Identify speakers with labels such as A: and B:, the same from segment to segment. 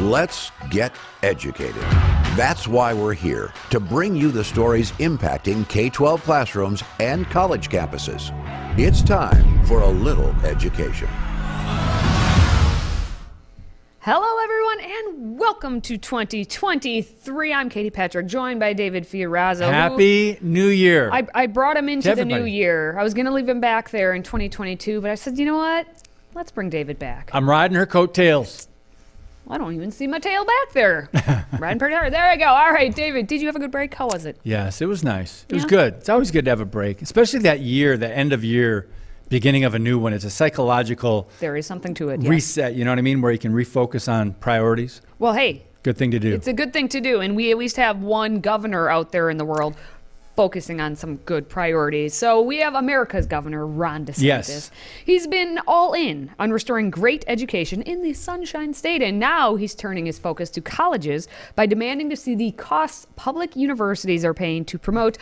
A: Let's get educated. That's why we're here, to bring you the stories impacting K-12 classrooms and college campuses. It's time for a little education.
B: Hello, everyone, and welcome to 2023. I'm Katie Patrick, joined by David Fiorazo.
C: Happy New Year.
B: I brought him into the new year. I was going to leave him back there in 2022, but I said, you know what? Let's bring David back.
C: I'm riding her coattails.
B: I don't even see my tail back there. Riding pretty hard. There we go. All right, David, did you have a good break? How was it?
C: Yes, it was nice. It was good. It's always good to have a break, especially that year, the end of year, beginning of a new one. It's a psychological
B: There is something to it.
C: reset, you know what I mean, where you can refocus on priorities.
B: Well, hey.
C: Good thing to do.
B: It's a good thing to do, and we at least have one governor out there in the world focusing on some good priorities. So we have America's governor, Ron DeSantis.
C: Yes.
B: He's been all in on restoring great education in the Sunshine State, and now he's turning his focus to colleges by demanding to see the costs public universities are paying to promote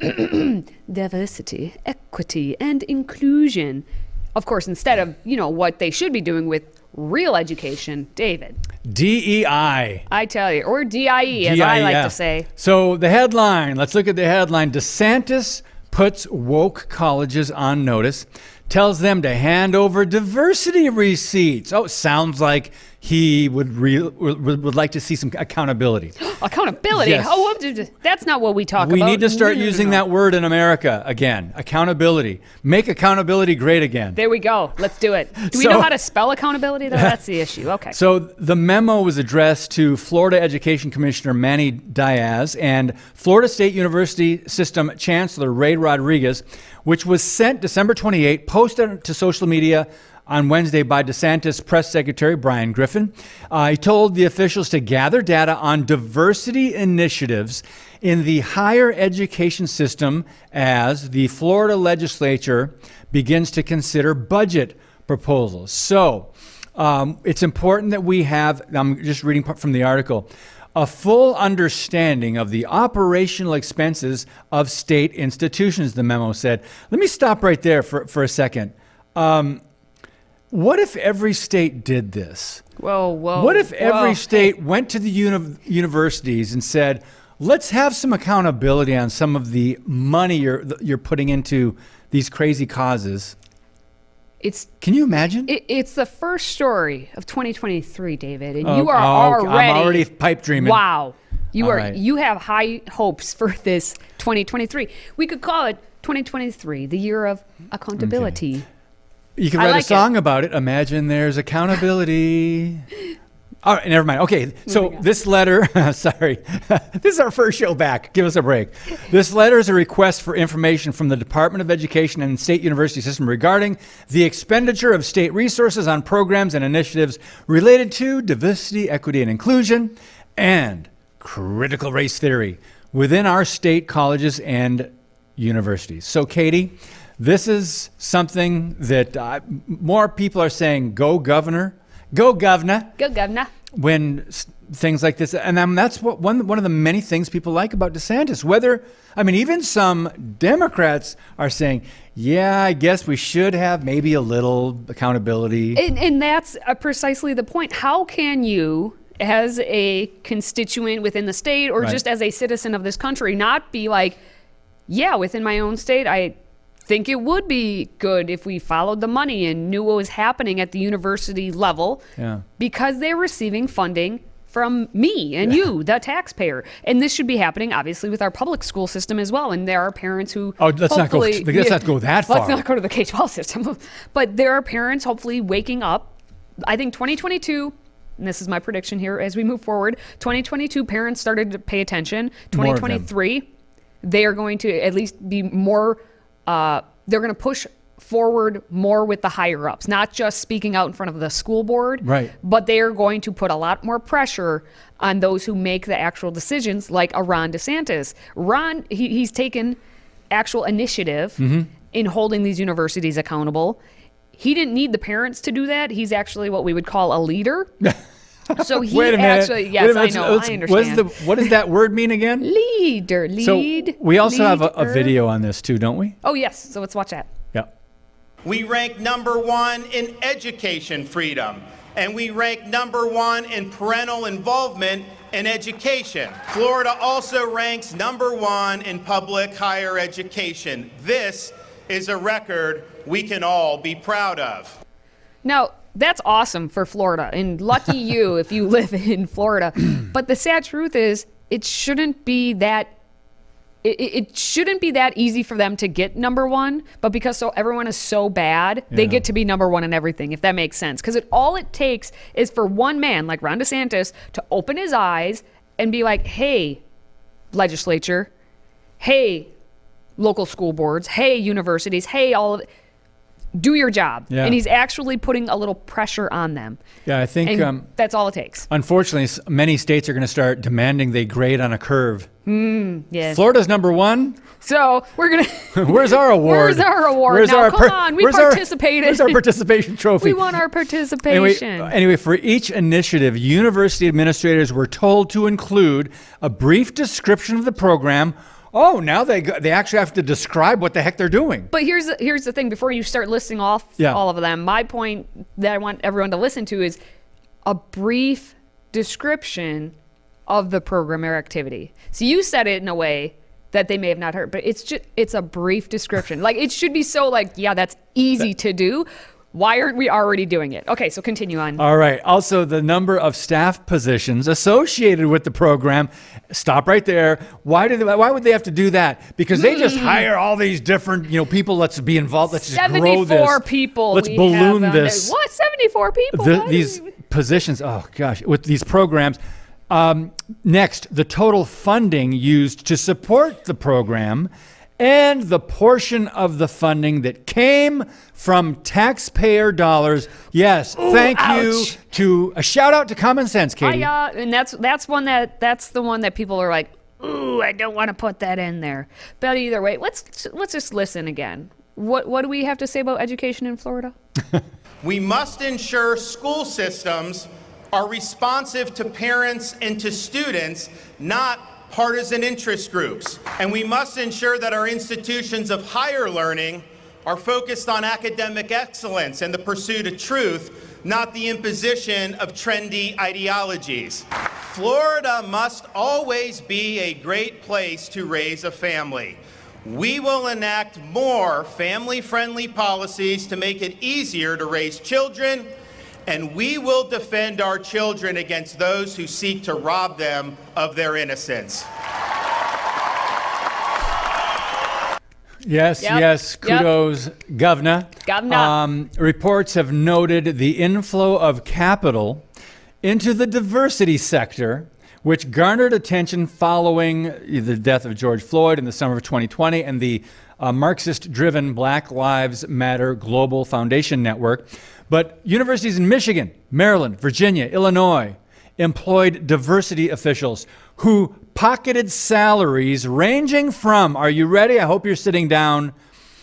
B: diversity, equity, and inclusion. Of course, instead of, what they should be doing with real education. David.
C: DEI.
B: I tell you, or DIE, as I like to say.
C: So the headline, let's look at the headline. DeSantis puts woke colleges on notice, tells them to hand over diversity receipts. Oh, sounds like he would like to see some accountability.
B: Accountability?
C: Yes.
B: Oh, that's not what we talk about.
C: We need to start using that word in America again. Accountability. Make accountability great again.
B: There we go. Let's do it. Do we know how to spell accountability, though? That's the issue. Okay.
C: So the memo was addressed to Florida Education Commissioner Manny Diaz and Florida State University System Chancellor Ray Rodriguez, which was sent December 28, posted to social media on Wednesday by DeSantis press secretary Brian Griffin. He told the officials to gather data on diversity initiatives in the higher education system as the Florida legislature begins to consider budget proposals. So it's important that we have, I'm just reading from the article, a full understanding of the operational expenses of state institutions, the memo said. Let me stop right there for a second. What if every state did this?
B: Whoa.
C: What if every state went to the universities and said, let's have some accountability on some of the money you're putting into these crazy causes? Can you imagine?
B: It's the first story of 2023, David, and
C: you
B: are already.
C: I'm already pipe dreaming.
B: Wow,
C: Right.
B: You have high hopes for this 2023. We could call it 2023, the year of accountability.
C: Okay. You can write a song about it. Imagine there's accountability. All right, never mind. Okay, so this letter, sorry, this is our first show back. Give us a break. This letter is a request for information from the Department of Education and State University System regarding the expenditure of state resources on programs and initiatives related to diversity, equity, and inclusion, and critical race theory within our state colleges and universities. So, Katie, this is something that more people are saying, go governor. Go governor.
B: Go governor.
C: When things like this, and that's what one of the many things people like about DeSantis. Even some Democrats are saying, yeah, I guess we should have maybe a little accountability.
B: And that's precisely the point. How can you, as a constituent within the state or just as a citizen of this country, not be like, yeah, within my own state, I think it would be good if we followed the money and knew what was happening at the university level because they're receiving funding from me and you, the taxpayer. And this should be happening, obviously, with our public school system as well. And there are parents who
C: let's not go that far.
B: Let's not go to the K-12 system. But there are parents hopefully waking up. I think 2022, and this is my prediction here as we move forward, 2022 parents started to pay attention. 2023, they are going to at least be more... they're going to push forward more with the higher ups, not just speaking out in front of the school board, but they are going to put a lot more pressure on those who make the actual decisions, like a Ron DeSantis. Ron, he's taken actual initiative in holding these universities accountable. He didn't need the parents to do that. He's actually what we would call a leader. So he actually, yes, I know, I understand.
C: What does that word mean again?
B: Leader.
C: So we also have a video on this too, don't we?
B: Oh, yes. So let's watch that.
C: Yeah.
D: We rank #1 in education freedom. and we rank number 1 in parental involvement in education. Florida also ranks number 1 in public higher education. This is a record we can all be proud of.
B: Now, that's awesome for Florida, and lucky you if you live in Florida. But the sad truth is, it shouldn't be that easy for them to get number 1, but because everyone is so bad, they get to be number 1 in everything, if that makes sense. Because all it takes is for one man, like Ron DeSantis, to open his eyes and be like, hey, legislature, hey, local school boards, hey, universities, hey, all of it. Do your job.
C: Yeah.
B: And he's actually putting a little pressure on them.
C: Yeah, I think
B: that's all it takes.
C: Unfortunately, many states are going to start demanding they grade on a curve.
B: Yes.
C: Florida's number 1.
B: So we're going to...
C: Where's our award?
B: Where's our award? Come on, we participated.
C: Where's our participation trophy?
B: We want our participation.
C: Anyway, for each initiative, university administrators were told to include a brief description of the program. Oh, now they actually have to describe what the heck they're doing.
B: But here's the thing. Before you start listing off all of them, my point that I want everyone to listen to is a brief description of the program or activity. So you said it in a way that they may have not heard, but it's a brief description. Like, it should be so that's easy to do. Why aren't we already doing it? Okay, so continue on.
C: All right. Also, the number of staff positions associated with the program. Stop right there. Why would they have to do that? Because they just hire all these different, people. Let's be involved. Let's just grow this.
B: 74 people.
C: Let's balloon this.
B: What? 74 people?
C: These positions. Oh gosh, with these programs. Next, the total funding used to support the program, and the portion of the funding that came from taxpayer dollars. Yes, thank you to a shout out to Common Sense, Katie.
B: And that's the one that people are like, ooh, I don't want to put that in there. But either way, let's just listen again. What do we have to say about education in Florida?
D: We must ensure school systems are responsive to parents and to students, not partisan interest groups. And we must ensure that our institutions of higher learning are focused on academic excellence and the pursuit of truth, not the imposition of trendy ideologies. Florida must always be a great place to raise a family. We will enact more family-friendly policies to make it easier to raise children, and we will defend our children against those who seek to rob them of their innocence.
C: Yes. Kudos, Governor. Reports have noted the inflow of capital into the diversity sector, which garnered attention following the death of George Floyd in the summer of 2020 and the Marxist-driven Black Lives Matter Global Foundation Network. But universities in Michigan, Maryland, Virginia, Illinois employed diversity officials who pocketed salaries ranging from, are you ready? I hope you're sitting down,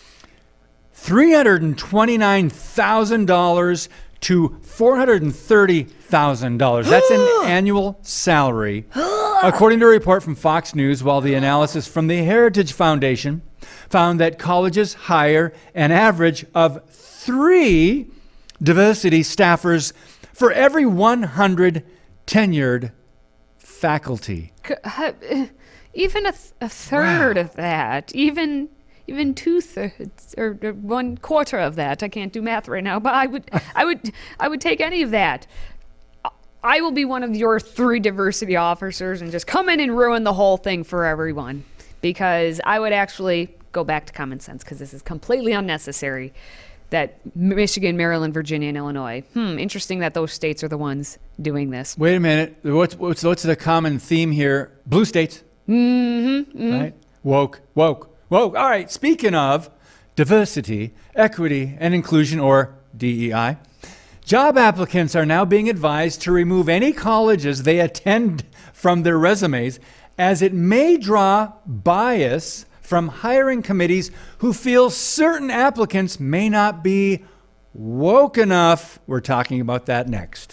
C: $329,000 to $430,000. That's an annual salary, according to a report from Fox News, while the analysis from the Heritage Foundation found that colleges hire an average of 3 diversity staffers for every 100 tenured faculty.
B: Even a third of that, even 2/3 or 1/4 of that. I can't do math right now, but I would take any of that. I will be one of your 3 diversity officers and just come in and ruin the whole thing for everyone, because I would actually go back to common sense, because this is completely unnecessary. That Michigan, Maryland, Virginia, and Illinois. Interesting that those states are the ones doing this.
C: Wait a minute. What's the common theme here? Blue states. Right? Woke. All right. Speaking of diversity, equity, and inclusion, or DEI, job applicants are now being advised to remove any colleges they attend from their resumes, as it may draw bias from hiring committees who feel certain applicants may not be woke enough. We're talking about that next.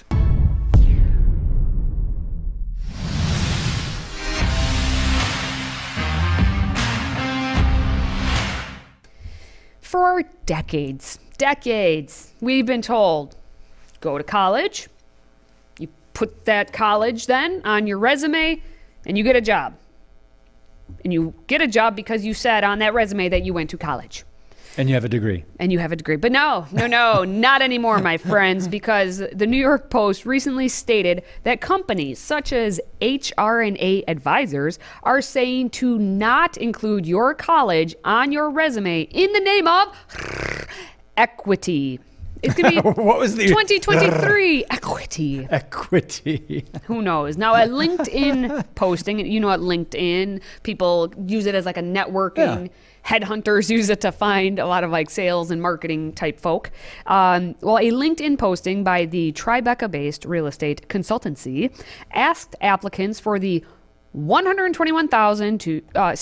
B: For decades, we've been told go to college, you put that college then on your resume, and you get a job. And you get a job because you said on that resume that you went to college.
C: And you have a degree.
B: And you have a degree. But no, not anymore, my friends, because the New York Post recently stated that companies such as HR&A Advisors are saying to not include your college on your resume in the name of equity. It's going to be
C: what was the
B: 2023 equity.
C: Equity.
B: Who knows? Now, a LinkedIn posting, you know, at LinkedIn, people use it as like a networking.
C: Yeah.
B: Headhunters use it to find a lot of like sales and marketing type folk. Well, a LinkedIn posting by the Tribeca-based real estate consultancy asked applicants for the $121,668 to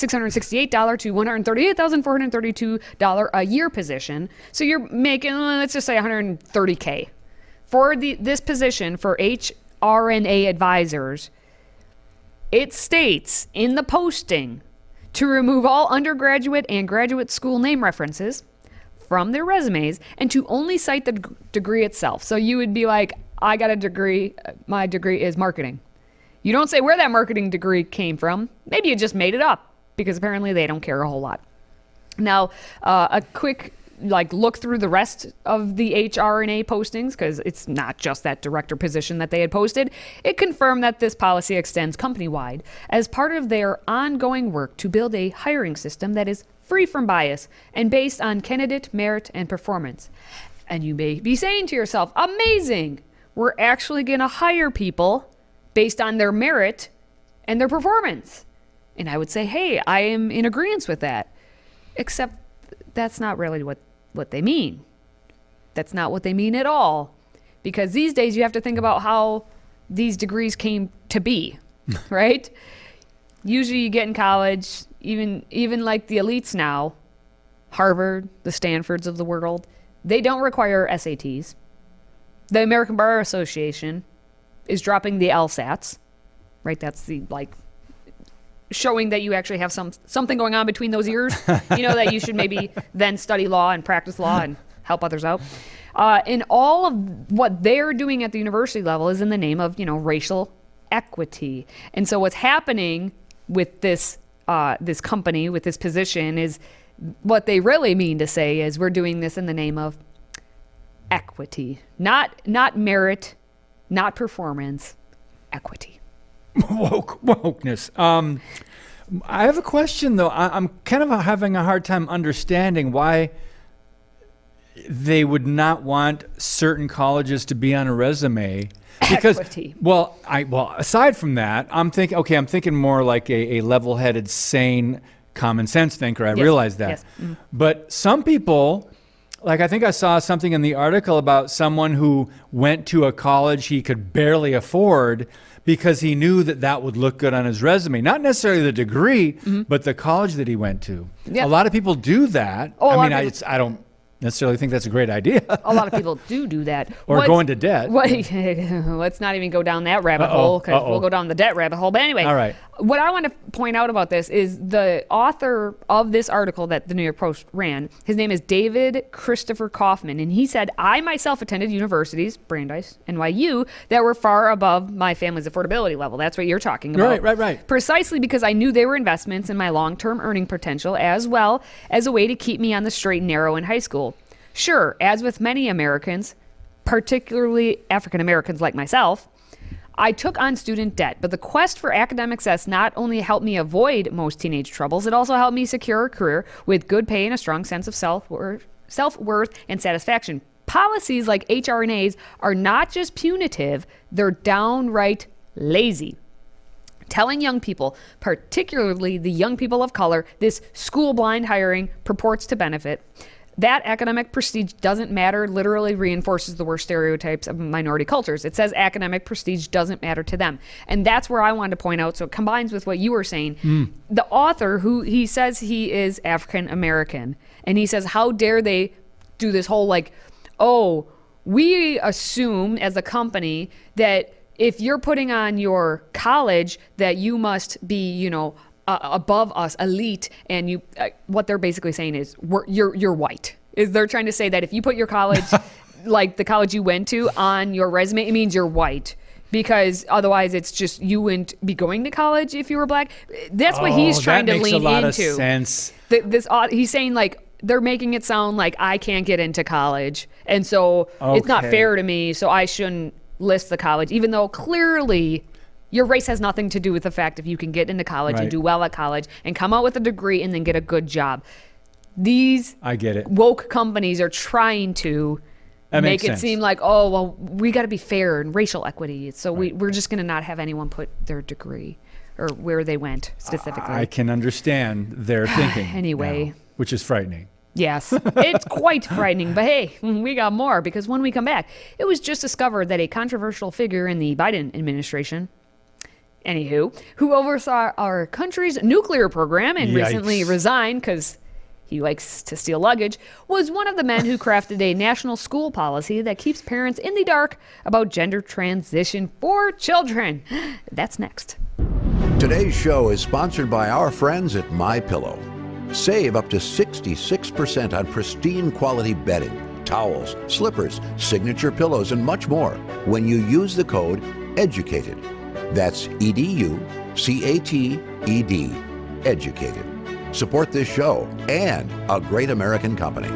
B: $138,432 a year position. So you're making, let's just say $130K for this position for HR&A advisors. It states in the posting to remove all undergraduate and graduate school name references from their resumes and to only cite the degree itself. So you would be like, I got a degree, my degree is marketing. You don't say where that marketing degree came from. Maybe you just made it up because apparently they don't care a whole lot. Now, a quick look through the rest of the HR&A postings, because it's not just that director position that they had posted. It confirmed that this policy extends company-wide as part of their ongoing work to build a hiring system that is free from bias and based on candidate merit and performance. And you may be saying to yourself, amazing, we're actually going to hire people based on their merit and their performance. And I would say, hey, I am in agreement with that. Except that's not really what they mean. That's not what they mean at all. Because these days you have to think about how these degrees came to be, right? Usually you get in college, even like the elites now, Harvard, the Stanfords of the world, they don't require SATs. The American Bar Association is dropping the LSATs, right? That's the showing that you actually have something going on between those ears, you know, that you should maybe then study law and practice law and help others out. And all of what they're doing at the university level is in the name of, you know, racial equity. And so what's happening with this company, with this position, is what they really mean to say is we're doing this in the name of equity, not merit, not performance, equity.
C: Wokeness. I have a question, though. I'm kind of having a hard time understanding why they would not want certain colleges to be on a resume. Because,
B: equity.
C: Well, aside from that, I'm thinking more like a level-headed, sane, common sense thinker. I realize that.
B: Yes. Mm-hmm.
C: But some people, like I think I saw something in the article about someone who went to a college he could barely afford because he knew that would look good on his resume. Not necessarily the degree, but the college that he went to.
B: Yeah.
C: A lot of people do that. I don't necessarily think that's a great idea.
B: A lot of people do that.
C: Or go into debt.
B: Let's not even go down that rabbit hole, because we'll go down the debt rabbit hole. But anyway,
C: all right.
B: What I want to point out about this is the author of this article that the New York Post ran, his name is David Christopher Kaufman, and he said, I myself attended universities, Brandeis, NYU, that were far above my family's affordability level. That's what you're talking about.
C: Right.
B: Precisely because I knew they were investments in my long-term earning potential, as well as a way to keep me on the straight and narrow in high school. Sure, as with many Americans, particularly African Americans like myself, I took on student debt, but the quest for academic success not only helped me avoid most teenage troubles, it also helped me secure a career with good pay and a strong sense of self-worth and satisfaction. Policies like HR&As are not just punitive, they're downright lazy. Telling young people, particularly the young people of color, this school-blind hiring purports to benefit. That academic prestige doesn't matter literally reinforces the worst stereotypes of minority cultures. It says academic prestige doesn't matter to them. And that's where I wanted to point out, so it combines with what you were saying. The author, who he says he is African American, and he says, how dare they do this whole we assume as a company that if you're putting on your college that you must be, above us, elite, and you what they're basically saying is you're white. Is they're trying to say that if you put your college like the college you went to on your resume, it means you're white. Because otherwise, it's just you wouldn't be going to college if you were black. That's what he's trying to lean into.
C: That makes a lot of sense.
B: He's saying like they're making it sound like I can't get into college, and so it's not fair to me. So I shouldn't list the college, even though clearly your race has nothing to do with the fact if you can get into college and do well at college and come out with a degree and then get a good job. These
C: I get it.
B: Woke companies are trying to make it seem like, oh, well, we got to be fair and racial equity. So we're just going to not have anyone put their degree or where they went specifically.
C: I can understand their thinking.
B: Anyway.
C: Now, which is frightening.
B: Yes, it's quite frightening. But hey, we got more because when we come back, it was just discovered that a controversial figure in the Biden administration, anywho, who oversaw our country's nuclear program and recently resigned because he likes to steal luggage, was one of the men who crafted a national school policy that keeps parents in the dark about gender transition for children. That's next.
A: Today's show is sponsored by our friends at MyPillow. Save up to 66% on pristine quality bedding, towels, slippers, signature pillows, and much more when you use the code EDUCATED. That's EDUCATED. Educated. Support this show and a great American company.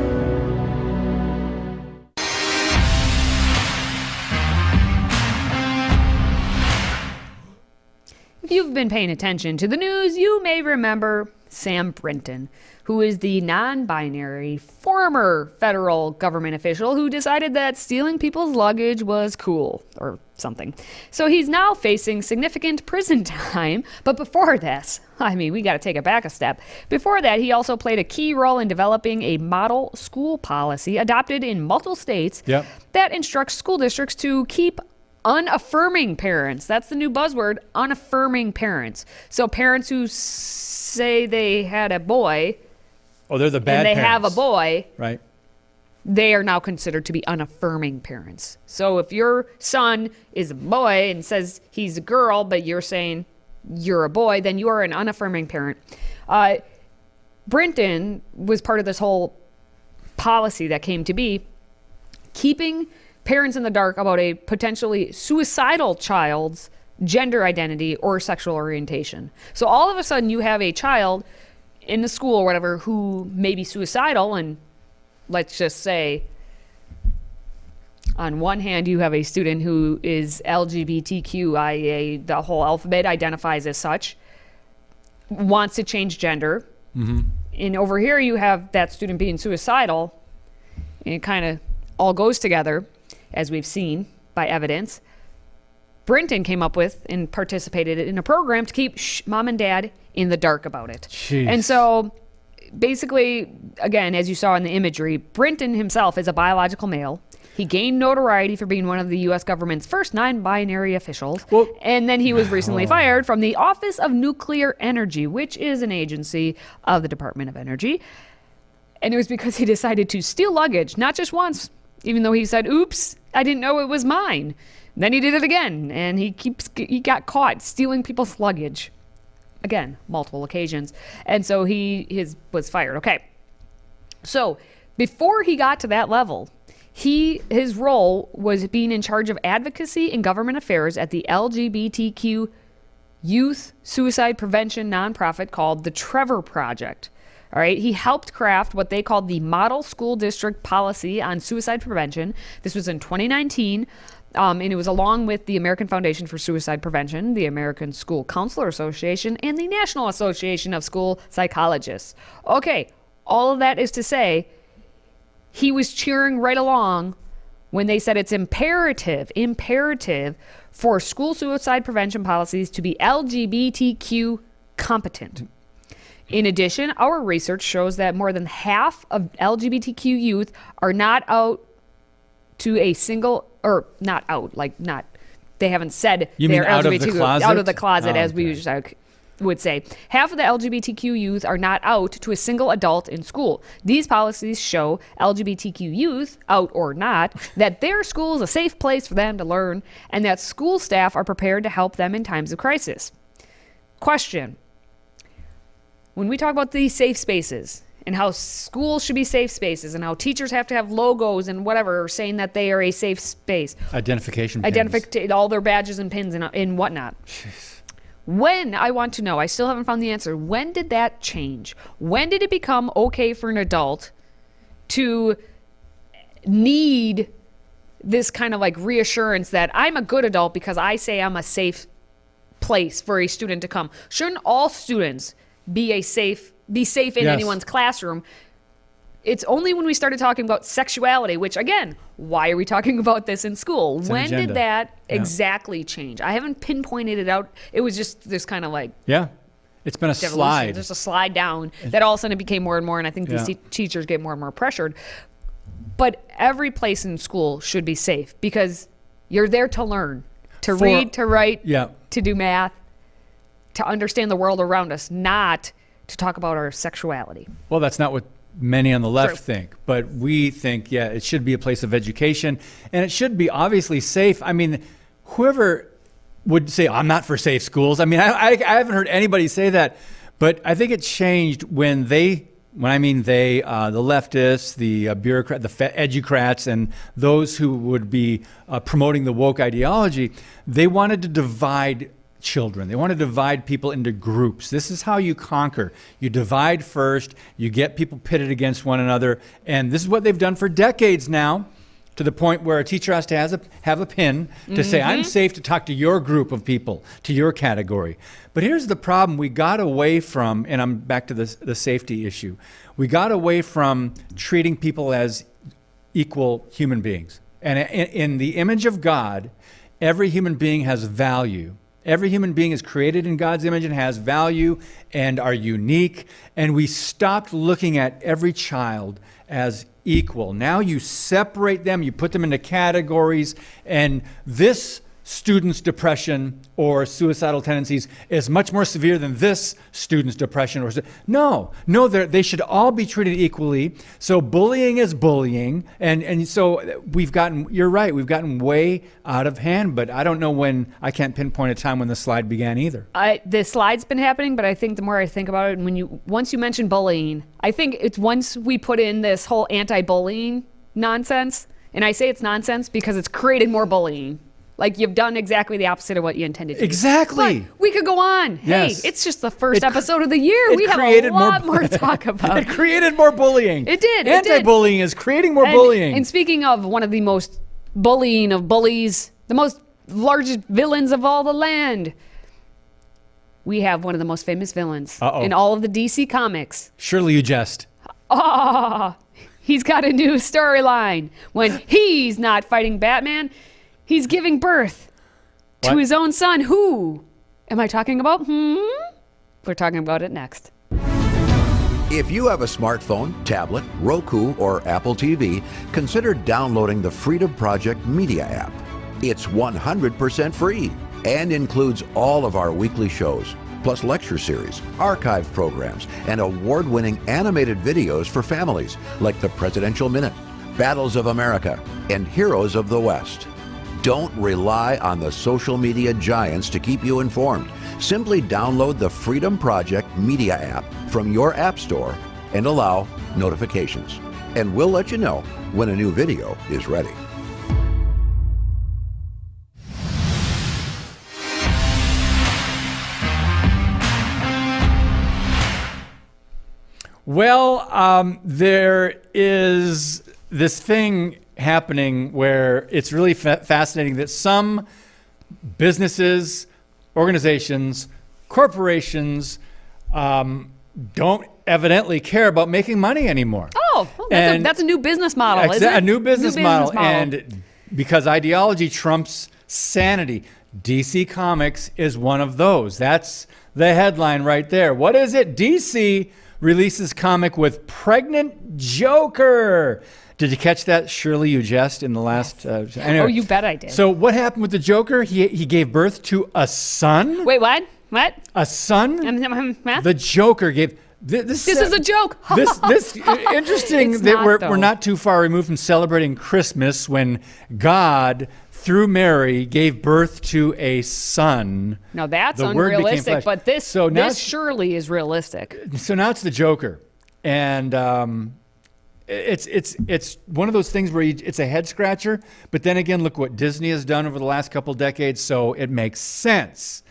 B: If you've been paying attention to the news, you may remember Sam Brinton, who is the non-binary former federal government official who decided that stealing people's luggage was cool or something. So he's now facing significant prison time. But before this, I mean, we got to take it back a step. Before that, he also played a key role in developing a model school policy adopted in multiple states that instructs school districts to keep unaffirming parents. That's the new buzzword, unaffirming parents. So parents who say they had a boy,
C: they're the bad
B: and they
C: parents.
B: have a boy,
C: right?
B: They are now considered to be unaffirming parents. So if your son is a boy and says he's a girl, but you're saying you're a boy, then you are an unaffirming parent. Brinton was part of this whole policy that came to be, keeping parents in the dark about a potentially suicidal child's gender identity or sexual orientation. So all of a sudden you have a child in the school or whatever who may be suicidal, and let's just say on one hand you have a student who is LGBTQIA, the whole alphabet identifies as such, wants to change gender. And over here you have that student being suicidal, and it kind of all goes together, as we've seen by evidence. Brinton came up with and participated in a program to keep mom and dad in the dark about it.
C: Jeez.
B: And so basically, again, as you saw in the imagery, Brinton himself is a biological male. He gained notoriety for being one of the U.S. government's first non-binary officials. And then he was recently fired from the Office of Nuclear Energy, which is an agency of the Department of Energy. And it was because he decided to steal luggage, not just once, even though he said, oops, I didn't know it was mine. Then he did it again, and he got caught stealing people's luggage. Again, multiple occasions. And so he was fired. Okay. So before he got to that level, his role was being in charge of advocacy and government affairs at the LGBTQ youth suicide prevention nonprofit called the Trevor Project. All right, he helped craft what they called the Model School District Policy on Suicide Prevention. This was in 2019, and it was along with the American Foundation for Suicide Prevention, the American School Counselor Association, and the National Association of School Psychologists. Okay, all of that is to say, he was cheering right along when they said it's imperative for school suicide prevention policies to be LGBTQ competent. In addition, our research shows that more than half of LGBTQ youth are not out to a single, or not out, like not, they haven't said they're LGBTQ, out of the closet, as we usually would say. Half of the LGBTQ youth are not out to a single adult in school. These policies show LGBTQ youth, out or not, that their school is a safe place for them to learn, and that school staff are prepared to help them in times of crisis. Question. When we talk about these safe spaces and how schools should be safe spaces and how teachers have to have logos and whatever saying that they are a safe space.
C: Identification pins.
B: All their badges and pins and whatnot. Jeez. When, I want to know, I still haven't found the answer. When did that change? When did it become okay for an adult to need this kind of like reassurance that I'm a good adult because I say I'm a safe place for a student to come? Shouldn't all students be safe in anyone's classroom? It's only when we started talking about sexuality, which again, why are we talking about this in school? When did that exactly change? I haven't pinpointed it out. It was just this kind of like
C: it's been a slide.
B: Just a slide down that all of a sudden it became more and more, and I think these teachers get more and more pressured. But every place in school should be safe because you're there to learn, to read, to write, to do math, to understand the world around us, not to talk about our sexuality.
C: Well, that's not what many on the left think, but we think, it should be a place of education, and it should be obviously safe. I mean, whoever would say, I'm not for safe schools. I mean, I haven't heard anybody say that, but I think it changed when the leftists, the bureaucrats, the educrats, and those who would be promoting the woke ideology, they wanted to divide children. They want to divide people into groups. This is how you conquer. You divide first, you get people pitted against one another, and this is what they've done for decades now, to the point where a teacher has to have a pin to say, I'm safe to talk to your group of people, to your category. But here's the problem. We got away from, and I'm back to the safety issue, we got away from treating people as equal human beings. And in the image of God, every human being has value. Every human being is created in God's image and has value and are unique. And we stopped looking at every child as equal. Now you separate them, you put them into categories, and this student's depression or suicidal tendencies is much more severe than this student's depression. No, they should all be treated equally. So bullying is bullying. And so you're right, we've gotten way out of hand, but I don't know when, I can't pinpoint a time when the slide began either.
B: The slide's been happening, but I think the more I think about it, once you mention bullying, I think it's once we put in this whole anti-bullying nonsense, and I say it's nonsense because it's created more bullying. Like, you've done exactly the opposite of what you intended to.
C: Exactly.
B: But we could go on.
C: Yes.
B: Hey, it's just the first episode of the year. We have a lot more to talk about.
C: It created more bullying.
B: It did.
C: Anti-bullying is creating more bullying.
B: And speaking of one of the most bullying of bullies, the most largest villains of all the land, we have one of the most famous villains in all of the DC comics.
C: Surely you jest.
B: He's got a new storyline. When he's not fighting Batman, he's giving birth to his own son. Who am I talking about? We're talking about it next.
A: If you have a smartphone, tablet, Roku, or Apple TV, consider downloading the Freedom Project Media app. It's 100% free and includes all of our weekly shows, plus lecture series, archive programs, and award-winning animated videos for families like the Presidential Minute, Battles of America, and Heroes of the West. Don't rely on the social media giants to keep you informed. Simply download the Freedom Project Media app from your app store and allow notifications. And we'll let you know when a new video is ready.
C: Well, there is this thing happening where it's really fascinating that some businesses, organizations, corporations don't evidently care about making money anymore.
B: Oh, well, that's a new business model, isn't it?
C: A new business model. And because ideology trumps sanity, DC Comics is one of those. That's the headline right there. What is it? DC releases comic with pregnant Joker. Did you catch that? Surely you jest in the last... anyway.
B: Oh, you bet I did.
C: So what happened with the Joker? He gave birth to a son?
B: Wait, what? What?
C: A son? The Joker gave... This
B: is a joke.
C: This interesting that we're not too far removed from celebrating Christmas when God, through Mary, gave birth to a son.
B: Now that's
C: the Word became
B: unrealistic,
C: flesh.
B: but this surely is realistic.
C: So now it's the Joker. And it's one of those things where it's a head scratcher. But then again, look what Disney has done over the last couple decades, so it makes sense.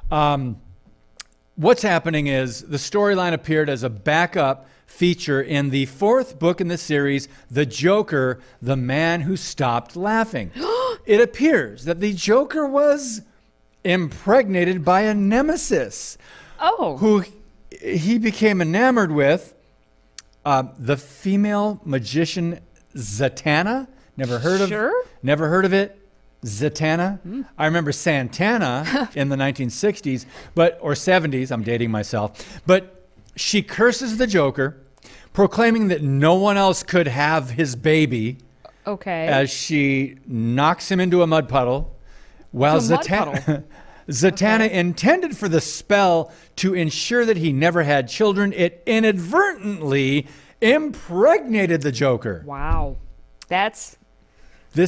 C: What's happening is the storyline appeared as a backup feature in the 4th book in the series, The Joker, The Man Who Stopped Laughing. It appears that the Joker was impregnated by a nemesis.
B: Oh.
C: Who he became enamored with, the female magician Zatanna. Never heard of it. Zatanna. I remember Santana in the 1960s, or 70s. I'm dating myself. But she curses the Joker, proclaiming that no one else could have his baby.
B: Okay.
C: As she knocks him into a mud puddle, while Zatanna intended for the spell to ensure that he never had children, it inadvertently impregnated the Joker.
B: Wow. That's
C: a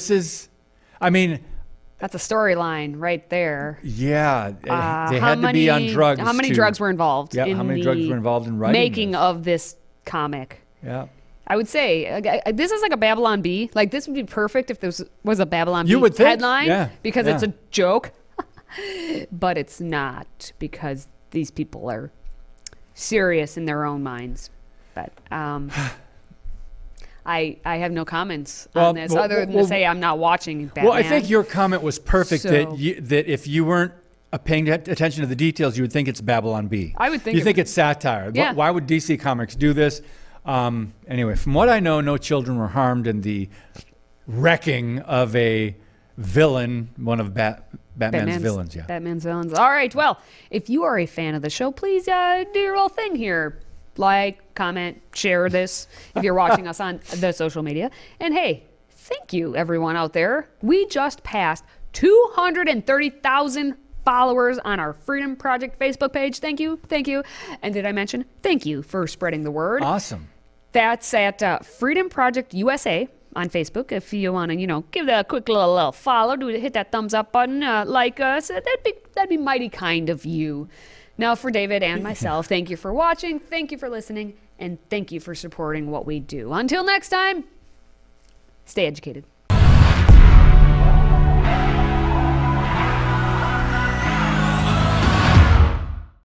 B: storyline right there.
C: Yeah. They had to be on drugs.
B: How many drugs were involved?
C: Yeah, how many drugs were involved in writing
B: making of this comic?
C: Yeah.
B: I would say this is like a Babylon Bee. Like, this would be perfect if this was a Babylon
C: You
B: Bee
C: would think,
B: headline, because it's a joke. But it's not, because these people are serious in their own minds. But I have no comments on this other than to say I'm not watching Batman.
C: Well, I think your comment was perfect,
B: So-
C: that if you weren't paying attention to the details, you would think it's Babylon Bee.
B: I would think
C: you think it's satire.
B: Yeah.
C: Why would DC Comics do this? Anyway, from what I know, no children were harmed in the wrecking of a villain, one of Batman's villains. Yeah.
B: Batman's villains. All right. Well, if you are a fan of the show, please do your little thing here. Like, comment, share this if you're watching us on the social media. And hey, thank you, everyone out there. We just passed 230,000 followers on our Freedom Project Facebook page. Thank you. Thank you. And did I mention, thank you for spreading the word.
C: Awesome.
B: That's at Freedom Project USA on Facebook. If you want to, give that a quick little follow, hit that thumbs up button, like us. That'd be mighty kind of you. Now, for David and myself, thank you for watching, thank you for listening, and thank you for supporting what we do. Until next time, stay educated.